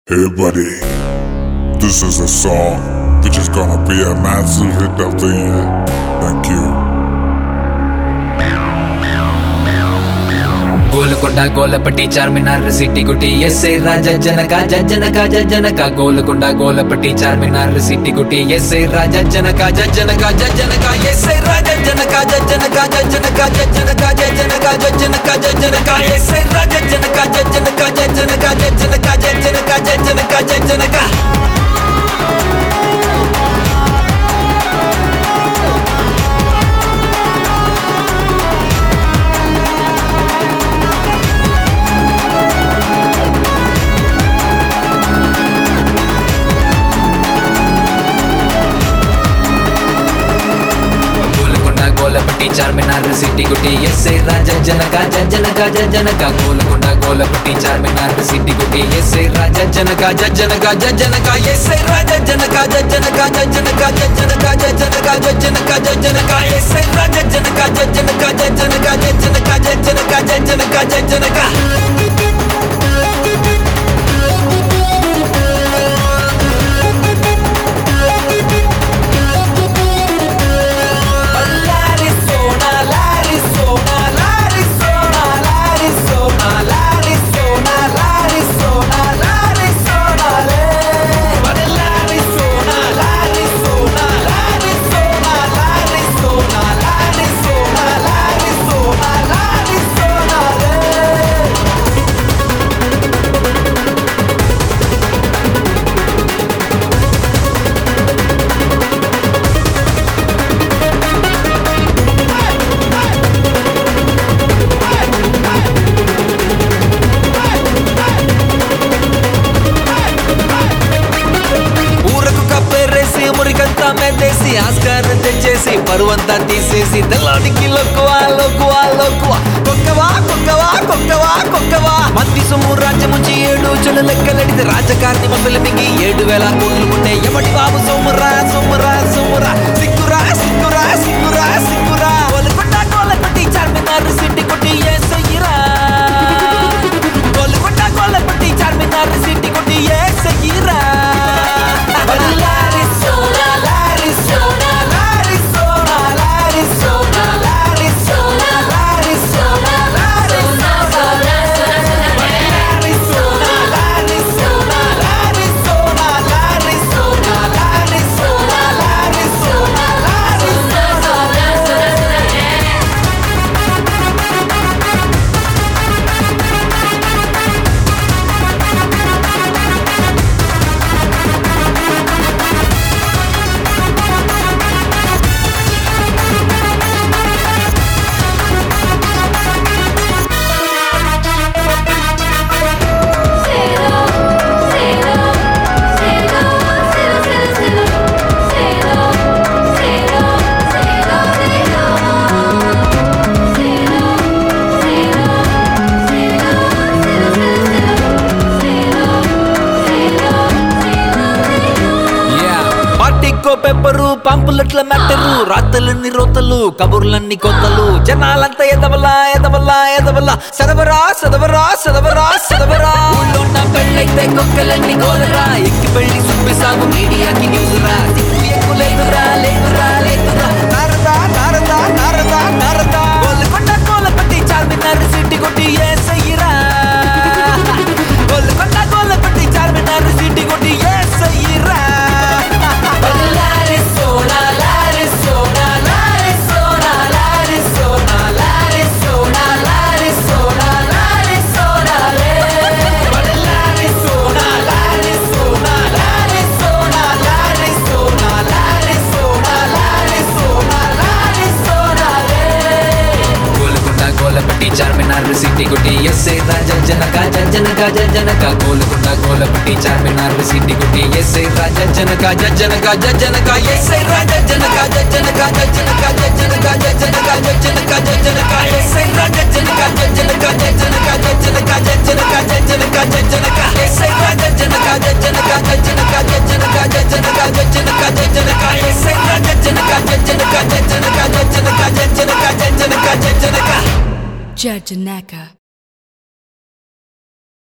Hey buddy, this is a song which is gonna be a massive hit of the year. Thank you. Golconda गोलपट्टी Charminar city गुटी ऐसे राजा जनका जजनका जजनका गोलकोंडा गोलपट्टी चारमीनार सिटी गुटी ऐसे राजा जनका जजनका जजनका ऐसे राजा जनका जजनका जजनका जजनका जजनका जजनका जजनका ऐसे राजा जनका जजनका जजनका जजनका जजनका जजनका जजनका गोलपट्टी चारमीनार सिटी गुटी ऐसे राजा जनका जजनका जजनका गोलकोंडा गोलपट्टी चारमीनार सिटी गुटी ऐसे राजा जनका जजनका जजनका ऐसे राजा जनका जजनका जजनका जजनका जजनका जजनका जजनका ऐसे राजा जनका जजनका जजनका जजनका जजनका जजनका जजनका మురికంతా మెదేసి ఆస్కారం తెచ్చేసి పరువంతా తీసేసి తెల్లాడికి లోకువా లోకువా లోకువా కొక్కవా కొక్కవా కొక్కవా కొక్కవా మంది సొమ్ము రాజ్యముంచి 7 చెడు లెక్కలెడితే రాజకారణి మొదలు మింగి 7000 కోట్లు ఉండే ఎవడి బాబు సొమ్మురా సొమ్మురా సొమ్మురా సిక్కురా సిక్కురా సిక్కురా సిక్కురా గోలకొండ గోలపట్టీ చార్మినార్ సిటీ కొట్టి ఏసయ్యిరా గోలకొండ గోలపట్టీ చార్మినార్ సిటీ కొట్టి ఏసయ్యిరా పెప్పరు పంపులట్ల మెట్టరు రాతలన్నీ రోతలు కబుర్లన్నీ కొత్తలు జనాలంతా ఎదవలా ఎదవలా ఎదవలా సదవరా సదవరా సదవరా సదవరా ఊళ్ళోన్న పెళ్ళైతే కొక్కలన్నీ గోలరా ఎక్కి పెళ్లి సుబ్బి సాగు మీడియాకి న్యూస్రా ఎక్కులేదురా లేదురా లేదురా నారదా నారదా నారదా నారదా గోలకొండ గోలపట్టీ చార్మినార్ సిటీ కొట్టి ఏసయ్యిరా గోలకొండ గోలపట్టీ చార్మినార్ సిటీ కొట్టి ఏసయ్యిరా చార్మినార్ సిటీ గుట్టి ఎస్ఏ రాజా జనకా జజనకా జజనకా గోలకొండ గోలపట్టీ చార్మినార్ సిటీ గుట్టి ఎస్ఏ రాజా జనకా జజనకా జజనకా ఎస్ఏ రాజా జనకా జజనకా జజనకా జజనకా జజనకా జజనకా జజనకా ఎస్ఏ రాజా జనకా జజనకా జజనకా జజనకా జజనకా జజనకా జజనకా ఎస్ఏ రాజా జనకా జజనకా జజనకా జజనకా జజనకా జజనకా జజనకా ఎస్ఏ రాజా జనకా జజనకా జజనకా జజనకా జజనకా జజనకా జజనకా Jajanaka.